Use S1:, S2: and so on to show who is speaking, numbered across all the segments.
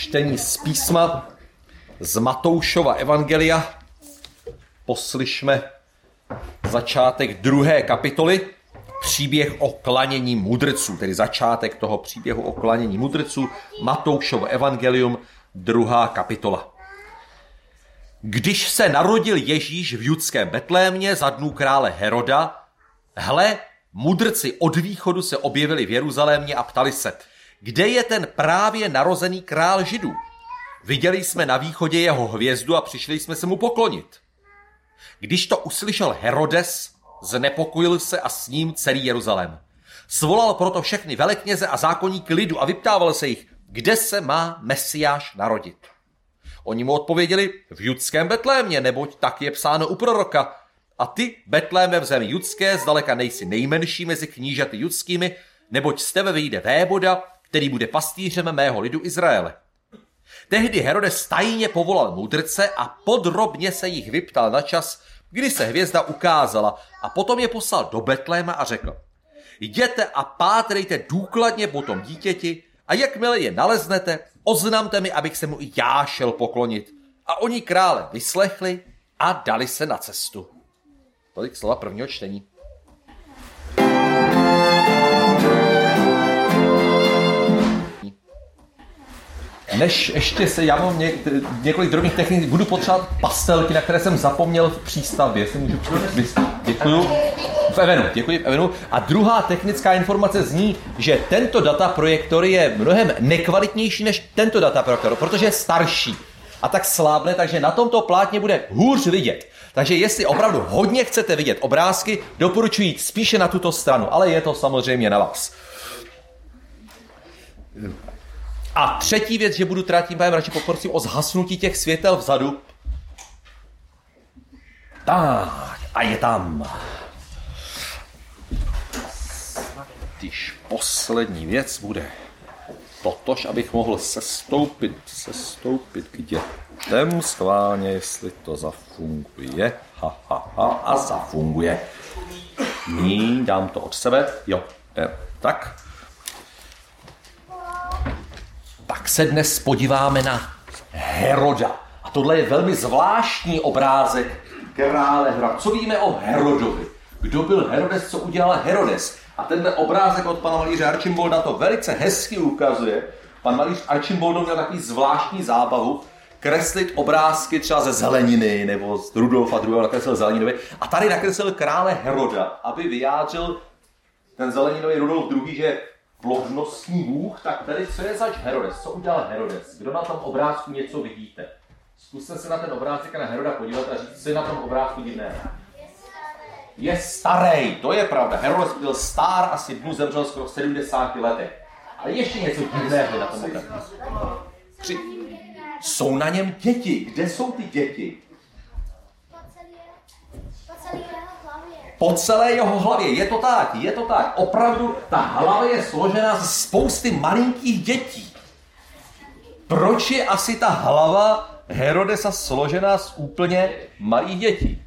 S1: čtení z písma z Matoušova evangelia. Poslyšme začátek 2. kapitoly, příběh o klanění mudrců, tedy začátek toho příběhu o klanění mudrců, Matoušovo evangelium, 2. kapitola. Když se narodil Ježíš v judském Betlémě za dnů krále Heroda, hle, mudrci od východu se objevili v Jeruzalémě a ptali se, kde je ten právě narozený král Židů? Viděli jsme na východě jeho hvězdu a přišli jsme se mu poklonit. Když to uslyšel Herodes, znepokojil se a s ním celý Jeruzalém. Svolal proto všechny velekněze a zákonníky lidu a vyptával se jich, kde se má Mesiáš narodit. Oni mu odpověděli, v judském Betlémě, neboť tak je psáno u proroka. A ty, Betléme v zemi judské, zdaleka nejsi nejmenší mezi knížaty judskými, neboť z tebe vyjde vévoda, který bude pastýřem mého lidu Izraele. Tehdy Herodes tajně povolal mudrce a podrobně se jich vyptal na čas, kdy se hvězda ukázala, a potom je poslal do Betléma a řekl, jděte a pátrejte důkladně po tom dítěti a jakmile je naleznete, oznamte mi, abych se mu i já šel poklonit. A oni krále vyslechli a dali se na cestu. Tolik slova prvního čtení. Než ještě se, já mám několik drobných technik, budu potřebovat pastelky, na které jsem zapomněl v přístavbě. Jestli můžu děkuju. V Evenu. A druhá technická informace zní, že tento dataprojektor je mnohem nekvalitnější než tento dataprojektor, protože je starší a tak slábne, takže na tomto plátně bude hůř vidět. Takže jestli opravdu hodně chcete vidět obrázky, doporučuji jít spíše na tuto stranu, ale je to samozřejmě na vás. A třetí věc, že budu tím pádem radši poprosím o zhasnutí těch světel vzadu. Tak, a je tam. Když poslední věc bude totož, abych mohl sestoupit k dětem, schválně, jestli to zafunguje. A zafunguje. Dám to od sebe. Jo, tak. Tak se dnes podíváme na Heroda. A tohle je velmi zvláštní obrázek krále Heroda. Co víme o Herodovi? Kdo byl Herodes, co udělal Herodes? A tenhle obrázek od pana malíře Archimbolda to velice hezky ukazuje. Pan malíř Archimboldo měl takový zvláštní zábavu kreslit obrázky třeba ze zeleniny nebo z Rudolfa II. Nakreslil zeleninovi. A tady nakreslil krále Heroda, aby vyjádřil ten zeleninový Rudolf II., že plodnostní bůh, tak tady co je zač Herodes? Co udělal Herodes? Kdo na tom obrázku něco vidíte? Zkuste se na ten obrázek a na Heroda podívat a říct, co je na tom obrázku divné. Je starý, to je pravda. Herodes byl star, asi dnu zemřel skoro 70 letech. Ale ještě něco divného na tom obrázku. Jsou na něm děti. Kde jsou ty děti? Po celé jeho hlavě. Je to tak. Opravdu ta hlava je složená ze spousty malinkých dětí. Proč je asi ta hlava Herodesa složená z úplně malých dětí?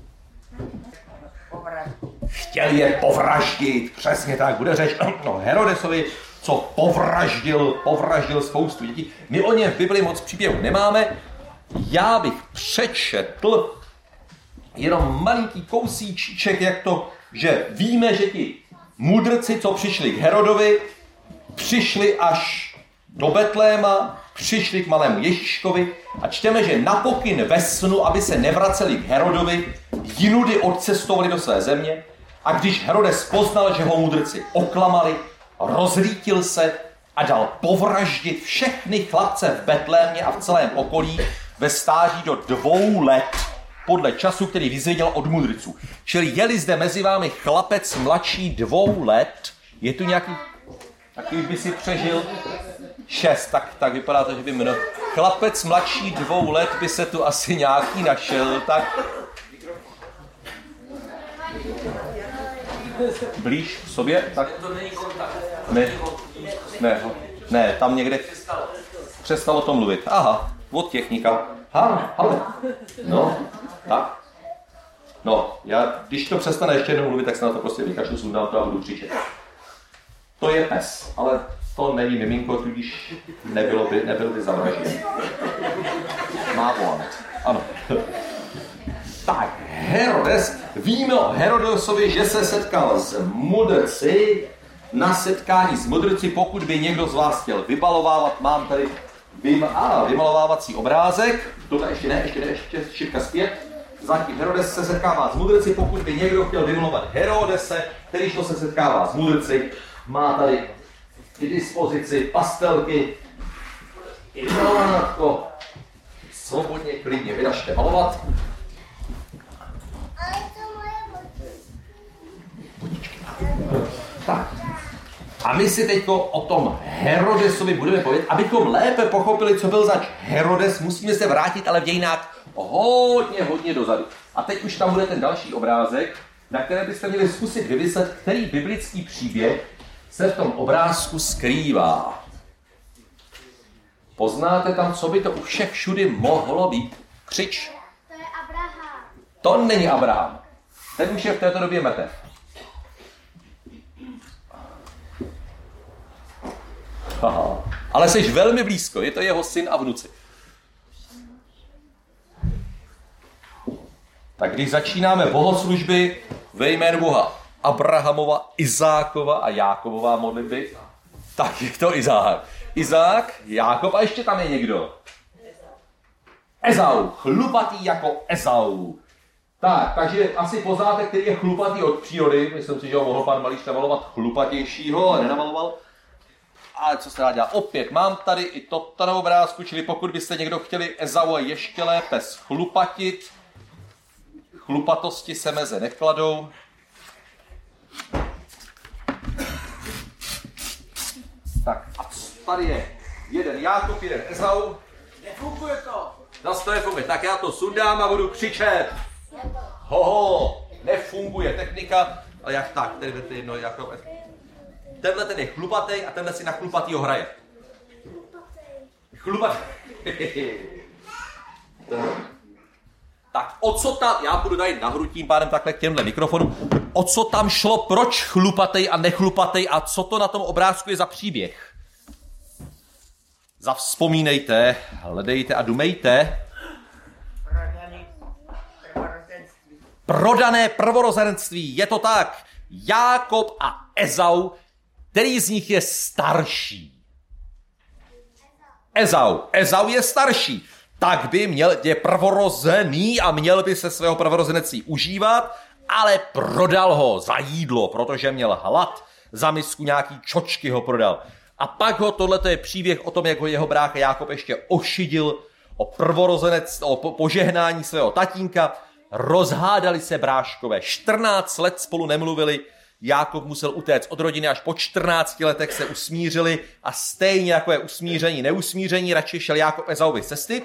S1: Chtěl je povraždit. Přesně tak, bude řeč o Herodesovi, co povraždil spoustu dětí. My o něm v Bibli moc příběhů nemáme. Já bych přečetl jenom malinký kousíček, že víme, že ti mudrci, co přišli k Herodovi, přišli až do Betléma, přišli k malému Ježíškovi a čteme, že na pokyn ve snu, aby se nevraceli k Herodovi, jinudy odcestovali do své země a když Herodes poznal, že ho mudrci oklamali, rozlítil se a dal povraždit všechny chlapce v Betlémě a v celém okolí ve stáří do 2 let, podle času, který vyzvěděl od mudrců. Čili je-li zde mezi vámi chlapec mladší 2 let, je tu nějaký, takový by si přežil 6, tak vypadá to, že by mnoho. Chlapec mladší 2 let by se tu asi nějaký našel, tak blíž k sobě, tak ne, tam někde přestalo to mluvit. Aha, od technika. No, tak. No, když to přestane ještě jednou mluvit, tak se na to prostě vykašlu, sundám to a budu křičet. To je pes, ale to není miminko, tudíž nebyl by zavražděn. Má volant. Ano. Tak, Herodes. Víme o Herodesovi, že se setkal s mudrci. Na setkání s mudrci, pokud by někdo z vás chtěl vybalovávat, mám tady vymalovávací obrázek. Tohle ještě ne, ještě šipka zpět. Zatím Herodes se setkává s mudrci, pokud by někdo chtěl vymalovat Herodese, kterýž to se setkává s mudrci, má tady k dispozici pastelky. Ideálnatko. Svobodně, klidně vydažte malovat.
S2: Ale to moje
S1: Botičky. Tak. A my si teď o tom Herodesovi budeme povědět. Abychom lépe pochopili, co byl zač Herodes, musíme se vrátit ale v dějinách hodně dozadu. A teď už tam bude ten další obrázek, na které byste měli zkusit vymyslet, který biblický příběh se v tom obrázku skrývá. Poznáte tam, co by to u všech všudy mohlo být? Křič.
S2: To je Abraham.
S1: To není Abraham. Ten už je v této době mrtev. Aha. Ale jsi velmi blízko, je to jeho syn a vnuci. Tak když začínáme bohoslužby ve jménu Boha Abrahamova, Izákova a Jákobova modlitby, tak je to Izák. Izák, Jákob a ještě tam je někdo. Ezau, chlupatý jako Ezau. Tak, takže asi poznáte, který je chlupatý od přírody. Myslím si, že ho mohl pan Malíš namalovat chlupatějšího, ale nenamaloval. Ale co se dá dělat? Opět mám tady i toto na obrázku, čili pokud byste někdo chtěli Ezau ještě lépe schlupatit, chlupatosti se meze nekladou. Tak a tady je jeden Jákob, jeden Ezau.
S3: Nefunguje to.
S1: Zase to nefunguje. Tak já to sundám a budu křičet. Hoho, nefunguje technika. Ale jak tak, tady je jedno Jákob. Tenhle ten je chlupatej a tenhle si na chlupatýho hraje. Chlupatej. Tak o co tam, já budu tady nahoru tím pádem takhle k těmhle mikrofonu, o co tam šlo, proč chlupatej a nechlupatej a co to na tom obrázku je za příběh? Zavzpomínejte, hledejte a dumejte. Prodané prvorozenství, je to tak. Jákob a Ezau, který z nich je starší? Ezau je starší. Tak by je prvorozený a měl by se svého prvorozenectví užívat, ale prodal ho za jídlo, protože měl hlad, za misku nějaký čočky ho prodal. A pak tohleto je příběh o tom, jak ho jeho brácha Jákob ještě ošidil o požehnání svého tatínka. Rozhádali se bráškové, 14 let spolu nemluvili, Jákob musel utéct od rodiny, až po 14 letech se usmířili a stejně jako je usmíření, neusmíření, radši šel Jákob Ezauvi cesty.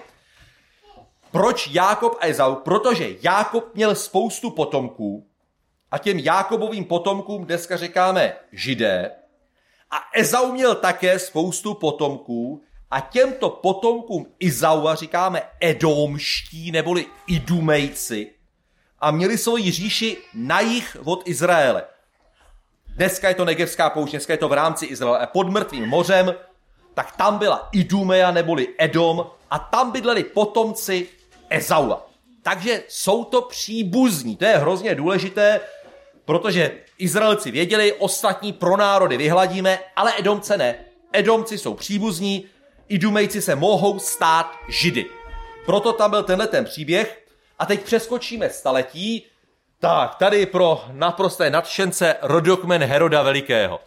S1: Proč Jákob a Ezau? Protože Jákob měl spoustu potomků a těm Jákobovým potomkům dneska říkáme Židé a Ezau měl také spoustu potomků a těmto potomkům Izaua říkáme Edomští neboli Idumejci a měli svoji říši na jih od Izraele. Dneska je to Negevská poušť, dneska je to v rámci Izraele a pod Mrtvým mořem, tak tam byla Idumeja neboli Edom a tam bydleli potomci Ezaua. Takže jsou to příbuzní, to je hrozně důležité, protože Izraelci věděli, ostatní pro národy vyhladíme, ale Edomce ne. Edomci jsou příbuzní, Idumejci se mohou stát Židy. Proto tam byl tenhle ten příběh a teď přeskočíme staletí. Tak, tady pro naprosté nadšence rodokmen Heroda Velikého.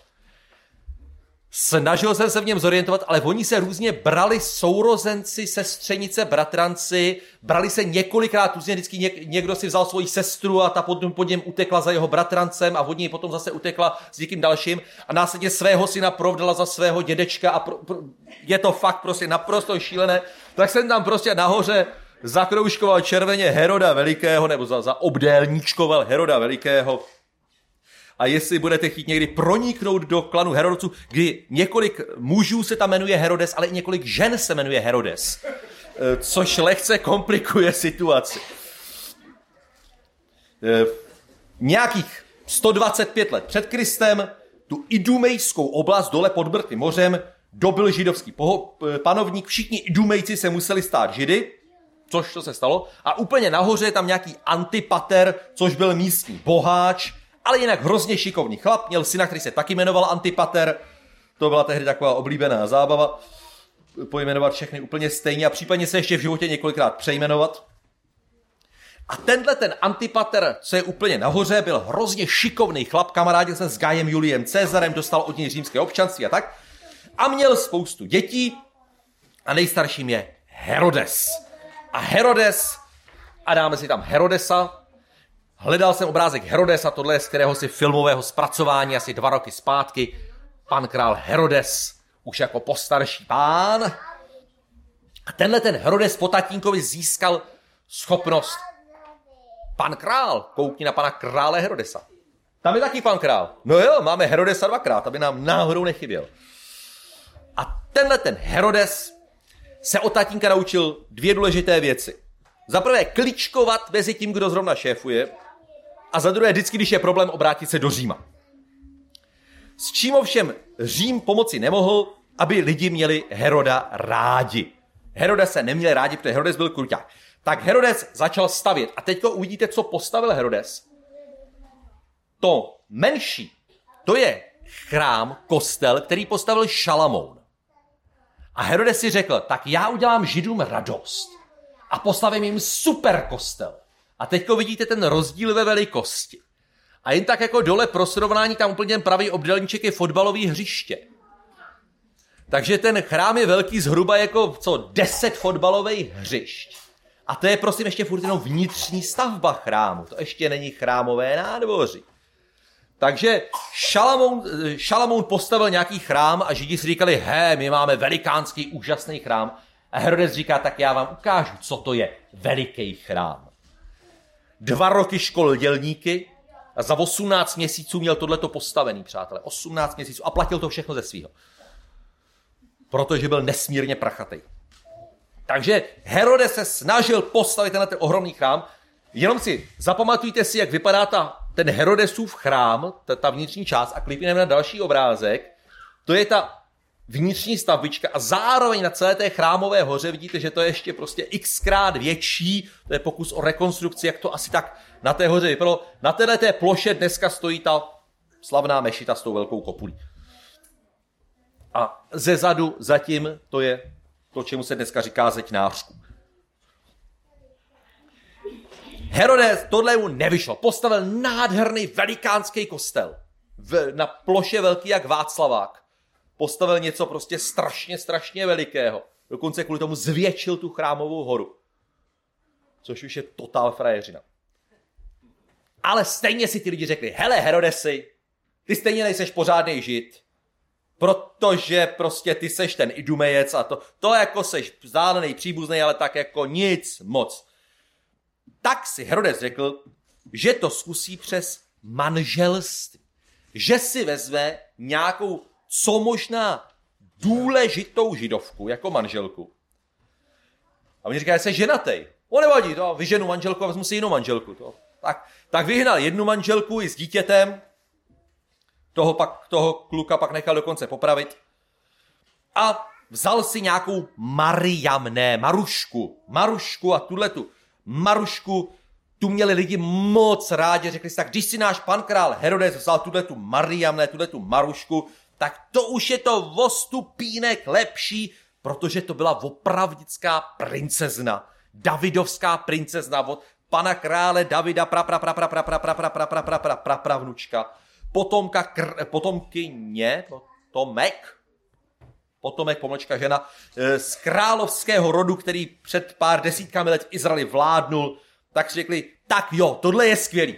S1: Snažil jsem se v něm zorientovat, ale oni se různě brali sourozenci, sestřenice, bratranci, brali se několikrát, různě vždycky někdo si vzal svoji sestru a ta pod něm utekla za jeho bratrancem a od něj potom zase utekla s někým dalším a následně svého syna provdala za svého dědečka a je to fakt prostě naprosto šílené. Tak jsem tam prostě nahoře zakroužkoval červeně Heroda Velikého, nebo za obdélníčkoval Heroda Velikého. A jestli budete chtít někdy proniknout do klanu Herodců, kdy několik mužů se tam jmenuje Herodes, ale i několik žen se jmenuje Herodes, což lehce komplikuje situaci. Nějakých 125 let před Kristem tu idumejskou oblast dole pod Mrtvým mořem dobil židovský panovník, všichni idumejci se museli stát židy, což to se stalo, a úplně nahoře je tam nějaký Antipater, což byl místní boháč, ale jinak hrozně šikovný chlap, měl syna, který se taky jmenoval Antipater, to byla tehdy taková oblíbená zábava, pojmenovat všechny úplně stejně a případně se ještě v životě několikrát přejmenovat. A tenhle ten Antipater, co je úplně nahoře, byl hrozně šikovný chlap, kamarádil se s Gajem Juliem Cezarem, dostal od něj římské občanství a tak. A měl spoustu dětí a nejstarším je Herodes. A Herodes, a dáme si tam Herodesa, hledal jsem obrázek Herodesa, tohle je z kteréhosi filmového zpracování asi 2 roky zpátky, pan král Herodes, už jako postarší pán. A tenhle ten Herodes po tatínkovi získal schopnost. Pan král, koukni na pana krále Herodesa. Tam je taky pan král. No jo, máme Herodesa 2krát, aby nám náhodou nechyběl. A tenhle ten Herodes se od tatínka naučil 2 důležité věci. Za prvé kličkovat mezi tím, kdo zrovna šéfuje, a za druhé vždycky, když je problém, obrátit se do Říma. S čím ovšem Řím pomoci nemohl, aby lidi měli Heroda rádi. Heroda se neměli rádi, protože Herodes byl kruťák. Tak Herodes začal stavět. A teďko uvidíte, co postavil Herodes. To menší, to je chrám, kostel, který postavil Šalamoun. A Herodes si řekl, tak já udělám Židům radost a postavím jim super kostel. A teďko vidíte ten rozdíl ve velikosti. A jen tak jako dole pro srovnání, tam úplně ten pravý obdélníček je fotbalový hřiště. Takže ten chrám je velký zhruba jako 10 fotbalových hřišť. A to je prosím ještě furt jenom vnitřní stavba chrámu. To ještě není chrámové nádvoří. Takže Šalamoun postavil nějaký chrám a Židi si říkali, my máme velikánský, úžasný chrám. A Herodes říká, tak já vám ukážu, co to je veliký chrám. 2 roky školil dělníky a za 18 měsíců měl tohleto postavený, přátelé. 18 měsíců a platil to všechno ze svýho. Protože byl nesmírně prachatý. Takže Herodes se snažil postavit ten ohromný chrám. Jenom si zapamatujte si, jak vypadá ten Herodesův chrám, ta vnitřní část, a klipneme na další obrázek. To je ta vnitřní stavbička a zároveň na celé té chrámové hoře vidíte, že to je ještě prostě xkrát větší. To je pokus o rekonstrukci, jak to asi tak na té hoře vypadalo. Na této ploše dneska stojí ta slavná mešita s tou velkou kopulí. A zezadu zatím to je to, čemu se dneska říká zeď nářku. Herodes tohle mu nevyšlo. Postavil nádherný velikánský kostel. Na ploše velký jak Václavák. Postavil něco prostě strašně velikého. Dokonce kvůli tomu zvětšil tu chrámovou horu. Což už je totál frajeřina. Ale stejně si ty lidi řekli, hele Herodesi, ty stejně nejseš pořádnej žid. Protože prostě ty seš ten idumejec a to jako seš vzdálený příbuzný, ale tak jako nic moc. Tak si Herodes řekl, že to zkusí přes manželství. Že si vezme nějakou co možná důležitou židovku jako manželku. A oni říkají, že jsi ženatej. O nevadí, to vyženu manželku a vezmu si jinou manželku. Tak vyhnal jednu manželku i s dítětem, toho kluka pak nechal dokonce popravit a vzal si nějakou Marušku a tuhletu Marušku, tu měli lidi moc rádi, řekli si tak, když si náš pan král Herodes vzal tuhletu Marušku, tak to už je to o stupínek lepší, protože to byla opravdická princezna, davidovská princezna od pana krále Davida, pravnučka, potomek, pomlčka žena, z královského rodu, který před pár desítkami let v Izraeli vládnul, tak si řekli, tak jo, tohle je skvělý.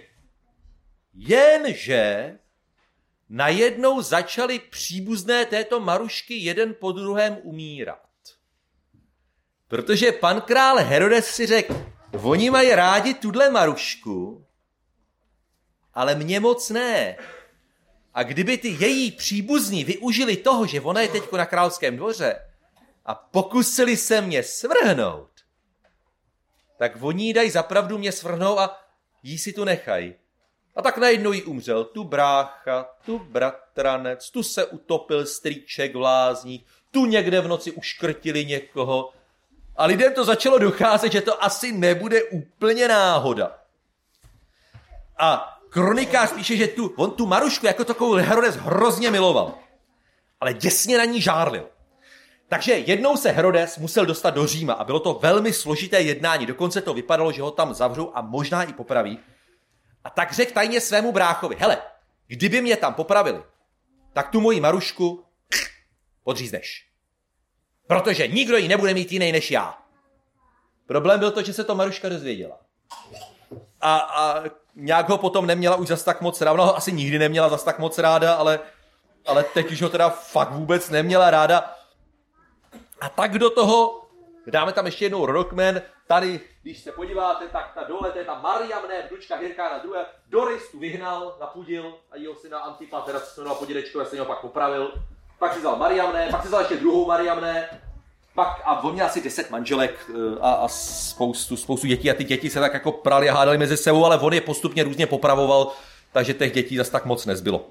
S1: Jenže najednou začali příbuzné této Marušky jeden po druhém umírat. Protože pan král Herodes si řekl, oni mají rádi tuhle Marušku, ale mě moc ne. A kdyby ty její příbuzní využili toho, že ona je teďko na královském dvoře a pokusili se mě svrhnout, tak oni jí dají zapravdu mě svrhnou a jí si tu nechají. A tak najednou jí umřel tu brácha, tu bratranec, tu se utopil strýček v lázních, tu někde v noci uškrtili někoho. A lidem to začalo docházet, že to asi nebude úplně náhoda. A kronikář píše, že on tu Marušku jako takovou Herodes hrozně miloval. Ale děsně na ní žárlil. Takže jednou se Herodes musel dostat do Říma a bylo to velmi složité jednání. Dokonce to vypadalo, že ho tam zavřou a možná i popraví. A tak řekl tajně svému bráchovi, hele, kdyby mě tam popravili, tak tu moji Marušku podřízneš. Protože nikdo ji nebude mít jiný než já. Problém byl to, že se to Maruška dozvěděla. A nějak ho potom neměla už zas tak moc ráda. Ona ho asi nikdy neměla zas tak moc ráda, ale teď už ho teda fakt vůbec neměla ráda. A tak do toho, dáme tam ještě jednou rodokmen, tady, když se podíváte, tak ta dole, to je ta Mariamné, vnučka Hirkána II. Doris tu vyhnal, napudil a jeho syna Antipa, teda se jmenoval po dědečku, já jsem ho pak popravil. Pak si vzal Mariamné, pak si vzal ještě druhou Mariamné, pak a on měl asi 10 manželek a spoustu dětí a ty děti se tak jako prali a hádali mezi sebou, ale on je postupně různě popravoval, takže těch dětí zase tak moc nezbylo.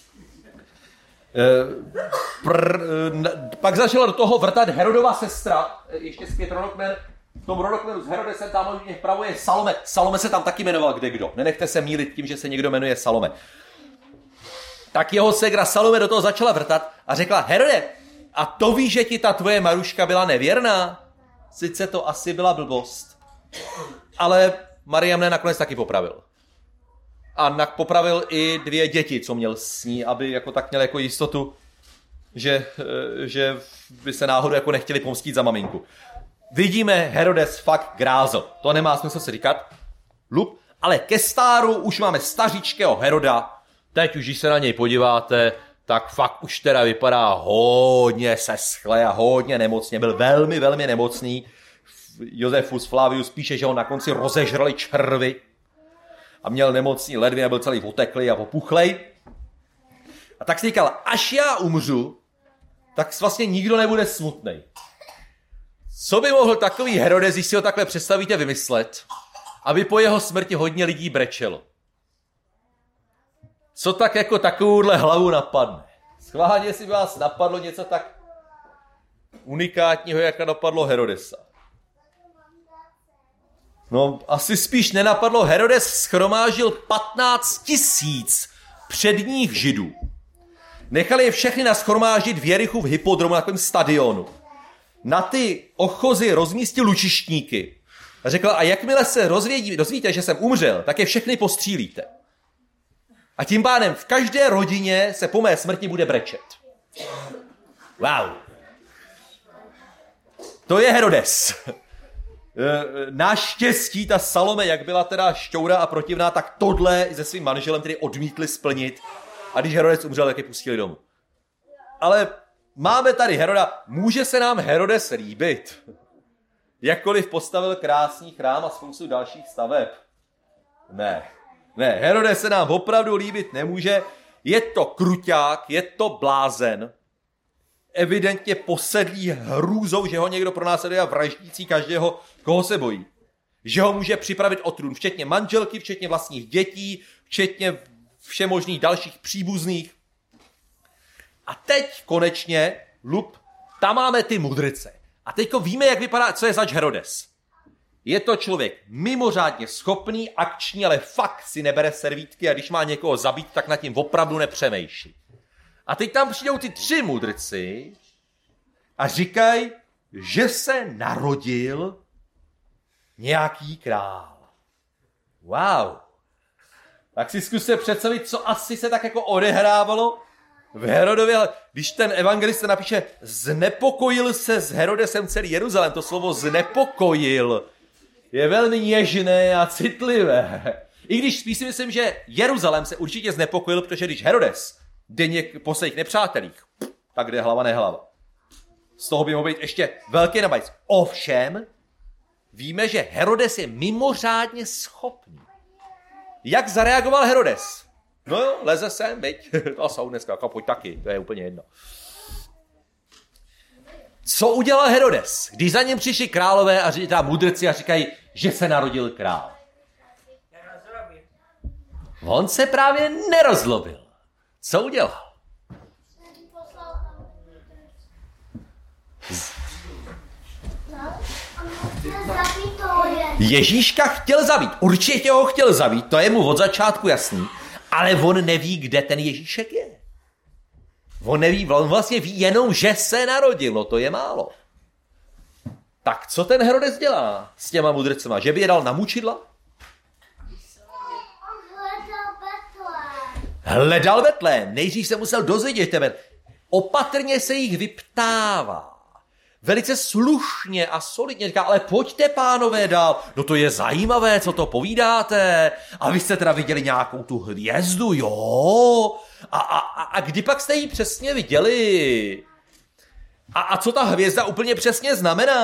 S1: Pak začala do toho vrtat Herodova sestra, ještě zpět rodokmen. V tom rodokmenu s Herodesem tam vpravo je Salome. Salome se tam taky jmenoval kdekdo. Nenechte se mýlit tím, že se někdo jmenuje Salome. Tak jeho ségra Salome do toho začala vrtat a řekla, Herode, a to víš, že ti ta tvoje Maruška byla nevěrná? Sice to asi byla blbost, ale Mariamne nakonec taky popravil. A popravil i 2 děti, co měl s ní, aby jako tak měl jako jistotu, že by se náhodou jako nechtěli pomstít za maminku. Vidíme, Herodes fakt grázel. To nemá smysl si říkat. Ale ke stáru už máme staříčkého Heroda. Teď už, když se na něj podíváte, tak fakt už teda vypadá hodně seschle a hodně nemocně. Byl velmi, velmi nemocný. Josephus Flavius píše, že ho na konci rozežrali červy a měl nemocný ledvě a byl celý oteklý a opuchlej. A tak si říkal, až já umřu, tak vlastně nikdo nebude smutnej. Co by mohl takový Herodes, když si ho takhle představíte, vymyslet, aby po jeho smrti hodně lidí brečelo? Co tak jako takovouhle hlavu napadne? Schválně, jestli by vás napadlo něco tak unikátního, jak napadlo Herodesa. No, asi spíš nenapadlo. Herodes shromážil 15 000 předních Židů. Nechali je všechny nashromáždit v Jerichu v hypodromu, na takovém stadionu. Na ty ochozy rozmístil lučištníky. A řekl, a jakmile se dozvíte, že jsem umřel, tak je všechny postřílíte. A tím pádem v každé rodině se po mé smrti bude brečet. Wow. To je Herodes. Naštěstí ta Salome, jak byla teda šťoura a protivná, tak tohle se svým manželem tedy odmítli splnit. A když Herodes umřel, tak je pustili domů. Ale máme tady Heroda. Může se nám Herodes líbit? Jakkoliv postavil krásný chrám a spoustu dalších staveb. Ne, Herodes se nám opravdu líbit nemůže. Je to kruťák, je to blázen. Evidentně posedlý hrůzou, že ho někdo pronásleduje a vraždící každého, koho se bojí. Že ho může připravit o trůn, včetně manželky, včetně vlastních dětí, včetně všemožných dalších příbuzných. A teď konečně, tam máme ty mudrce. A teďko víme, jak vypadá, co je zač Herodes. Je to člověk mimořádně schopný, akční, ale fakt si nebere servítky a když má někoho zabít, tak nad tím opravdu nepřemýšlí. A teď tam přijdou ty 3 mudrci a říkají, že se narodil nějaký král. Wow. Tak si zkuste představit, co asi se tak jako odehrávalo v Herodově. Když ten evangelista napíše, znepokojil se s Herodesem celý Jeruzalém, to slovo znepokojil je velmi něžné a citlivé. I když spíš si myslím, že Jeruzalém se určitě znepokojil, protože když Herodes jde po svých nepřátelích, tak jde hlava nehlava. Z toho by mohl být ještě velký nabajc. Ovšem, víme, že Herodes je mimořádně schopný. Jak zareagoval Herodes? No jo, leze sem, veď. To jsou dneska, pojď taky, to je úplně jedno. Co udělal Herodes, když za ním přišli králové a mudrci a říkají, že se narodil král? On se právě nerozlobil. Co udělal? Ježíška chtěl zabít. Určitě ho chtěl zabít, to je mu od začátku jasný. Ale on neví, kde ten Ježíšek je. On neví, on vlastně ví jenom, že se narodil, no to je málo. Tak co ten Herodes dělá s těma mudrcema? Že by je dal na mučidla? Hledal Betlém. Nejdřív se musel dozvědět tebe. Opatrně se jich vyptává. Velice slušně a solidně říká, ale pojďte, pánové, dál. No to je zajímavé, co to povídáte. A vy jste teda viděli nějakou tu hvězdu, jo? A kdy pak jste ji přesně viděli? A co ta hvězda úplně přesně znamená?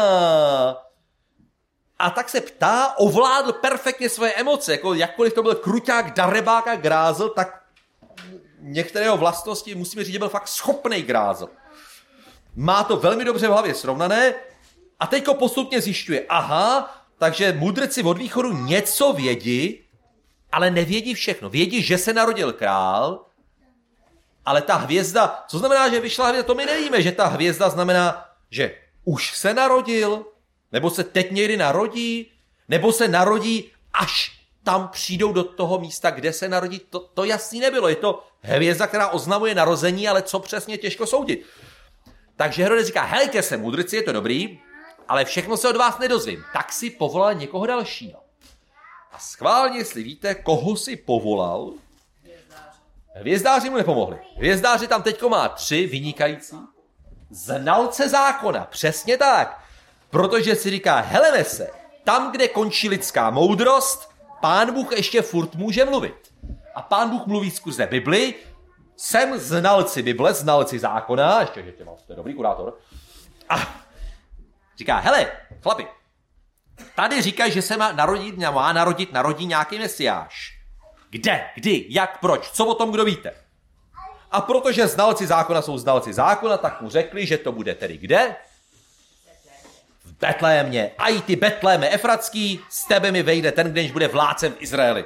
S1: A tak se ptá, ovládl perfektně svoje emoce. Jako jakkoliv to byl kruťák, darebák a grázel, tak některého vlastnosti, musíme říct, že byl fakt schopnej grázel. Má to velmi dobře v hlavě srovnané a teďko postupně zjišťuje, aha, takže mudrci od východu něco vědí, ale nevědí všechno. Vědí, že se narodil král, ale ta hvězda, co znamená, že vyšla hvězda, to my nevíme, že ta hvězda znamená, že už se narodil, nebo se teď někdy narodí, nebo se narodí, až tam přijdou do toho místa, kde se narodí. To jasný nebylo. Je to hvězda, která oznamuje narození, ale co přesně, těžko soudit. Takže Herodes říká, helejte se, mudrci, je to dobrý, ale všechno se od vás nedozvím. Tak si povolal někoho dalšího. A schválně, jestli víte, koho si povolal, hvězdáři mu nepomohli. Hvězdáři tam teďko má 3 vynikající znalce zákona. Přesně tak. Protože si říká, heleme se, tam, kde končí lidská moudrost, Pán Bůh ještě furt může mluvit. A Pán Bůh mluví skrze Bibli, jsem znalci Bible, znalci zákona, ještě, že to je dobrý kurátor. A říká, hele, chlapi, tady říkají, že se má narodit nějaký mesiáš. Kde, kdy, jak, proč, co o tom kdo víte? A protože znalci zákona jsou znalci zákona, tak mu řekli, že to bude tedy kde? V Betlémě. A i ty Betléme Efratský, z tebe mi vejde ten, kdež bude vládcem v Izraeli.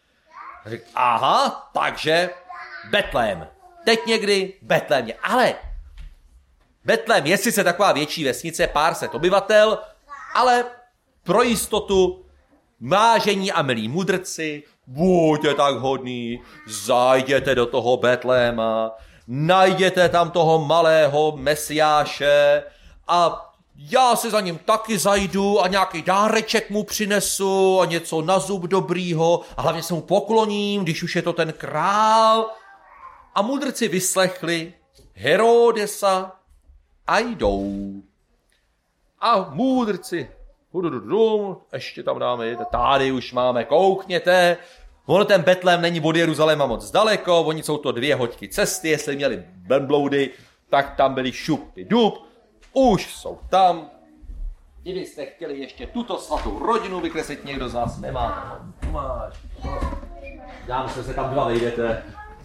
S1: Aha, takže Betlém. Teď někdy Betlémě. Ale Betlém je sice taková větší vesnice, pár set obyvatel, ale pro jistotu, vážení a milí mudrci, buďte tak hodní, zajděte do toho Betléma, najděte tam toho malého mesiáše a já si za ním taky zajdu a nějaký dáreček mu přinesu a něco na zub dobrýho a hlavně se mu pokloním, když už je to ten král. A mudrci vyslechli Herodesa a jdou. A mudrci, ještě tam dáme, tady už máme, koukněte. Ono ten Betlém není od Jeruzaléma moc daleko, oni jsou to 2 hoďky cesty, jestli měli benbloudy, tak tam byli šupy dub, už jsou tam. Kdybyste chtěli ještě tuto svatou rodinu vykreslit, někdo z vás nemá. Máš. Dám se tam 2 vejdete.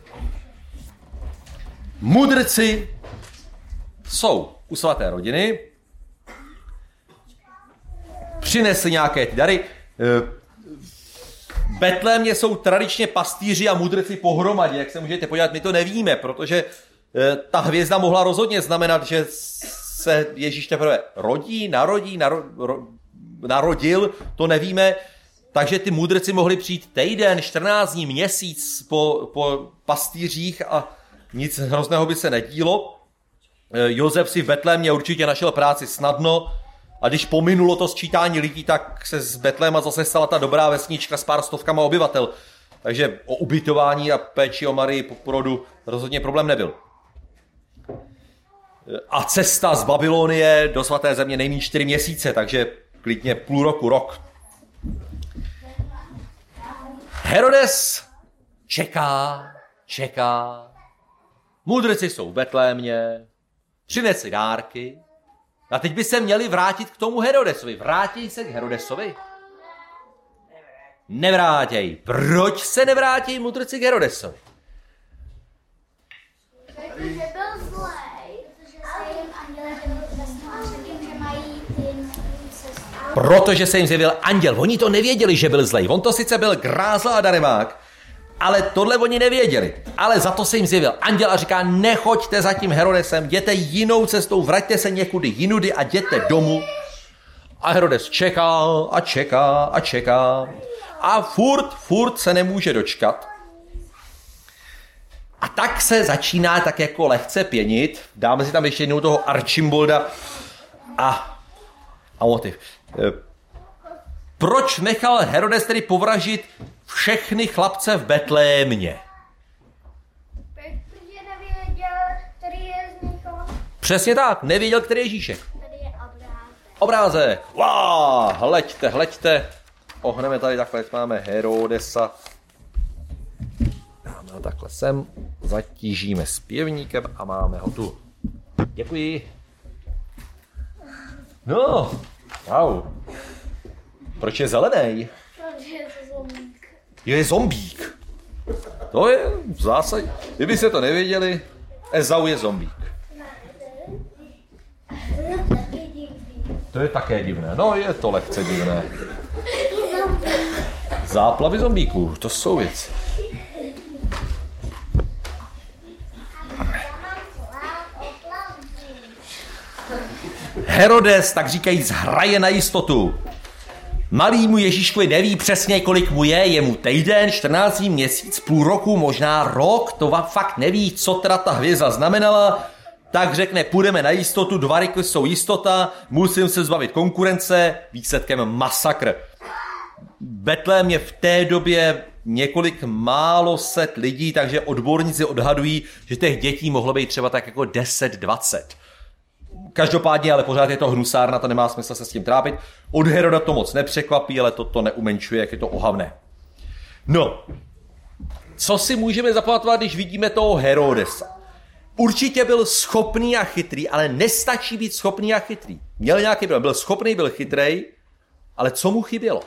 S1: Mudrci jsou u svaté rodiny, přinesli nějaké ty dary. V Betlémě jsou tradičně pastýři a mudrci pohromadě, jak se můžete podívat, my to nevíme, protože ta hvězda mohla rozhodně znamenat, že se Ježíš teprve narodil, to nevíme, takže ty mudrci mohli přijít týden, 14 dní, měsíc po pastýřích a nic hrozného by se nedílo. Josef si v Betlémě určitě našel práci snadno a když pominulo to sčítání lidí, tak se z Betléma zase stala ta dobrá vesnička s pár stovkama obyvatel. Takže o ubytování a péči o Marii po porodu rozhodně problém nebyl. A cesta z Babylonie do svaté země nejméně 4 měsíce, takže klidně půl roku, rok. Herodes čeká. Mudrci jsou v Betlémě, přinesli dárky a teď by se měli vrátit k tomu Herodesovi. Vrátí se k Herodesovi? Nevrátěj. Proč se nevrátí mudrci k Herodesovi?
S2: Protože byl zlej, protože se jim anděl řekl, že mají
S1: Protože se jim zjevil anděl. Oni to nevěděli, že byl zlej. On to sice byl grázl a darebák, Ale tohle oni nevěděli. Ale za to se jim zjevil anděl a říká, nechoďte za tím Herodesem, jděte jinou cestou, vraťte se někudy jinudy a jděte domů. A Herodes čeká a čeká a čeká. A furt se nemůže dočkat. A tak se začíná tak jako lehce pěnit. Dáme si tam ještě jednou toho Archimbolda a motiv. Proč nechal Herodes tedy povražit všechny chlapce v Betlémě?
S2: Protože nevěděl, který je z nich on.
S1: Přesně tak, nevěděl, který je Ježíšek.
S2: Tady je obrázek.
S1: Obrázek. Wow, hleďte. Ohneme tady takhle, máme Herodesa. Dáme ho takhle sem, zatížíme zpěvníkem a máme ho tu. Děkuji. No, wow. Proč je zelený?
S2: Protože je to zombík.
S1: Je zombík. To je v zásadě. Kdybyste to nevěděli, Ezau je zombík. To je také divné. No, je to lehce divné. Záplavy zombíků, to jsou věci. Herodes, tak říkajíc, hraje na jistotu. Malýmu Ježíškovi neví přesně, kolik mu je mu týden, 14 měsíc, půl roku, možná rok, to fakt neví, co teda ta hvězda znamenala, tak řekne, půjdeme na jistotu, 2 roky jsou jistota, musím se zbavit konkurence, výsledkem masakr. Betlém je v té době několik málo set lidí, takže odborníci odhadují, že těch dětí mohlo být třeba tak jako 10-20. Každopádně, ale pořád je to hnusárna, to nemá smysl se s tím trápit. Od Heroda to moc nepřekvapí, ale to neumenšuje, jak je to ohavné. No, co si můžeme zapamatovat, když vidíme toho Herodesa? Určitě byl schopný a chytrý, ale nestačí být schopný a chytrý. Měl nějaký problém, byl schopný, byl chytrej, ale co mu chybělo?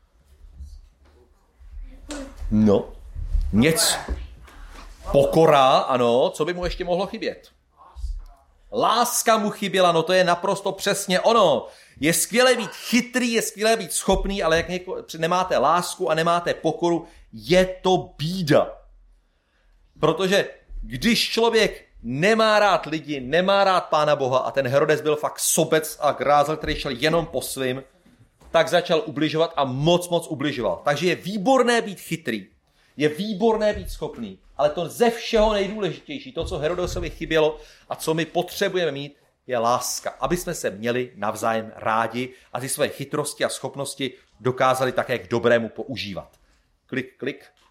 S1: No, něco. Pokora, ano, co by mu ještě mohlo chybět? Láska mu chyběla, no to je naprosto přesně ono. Je skvělé být chytrý, je skvělé být schopný, ale jak nemáte lásku a nemáte pokoru, je to bída. Protože když člověk nemá rád lidi, nemá rád Pána Boha a ten Herodes byl fakt sobec a grázel, který šel jenom po svým, tak začal ubližovat a moc ubližoval. Takže je výborné být chytrý, je výborné být schopný, ale to ze všeho nejdůležitější, to, co Herodesovi chybělo a co my potřebujeme mít, je láska. Aby jsme se měli navzájem rádi a ty své chytrosti a schopnosti dokázali také k dobrému používat. Klik.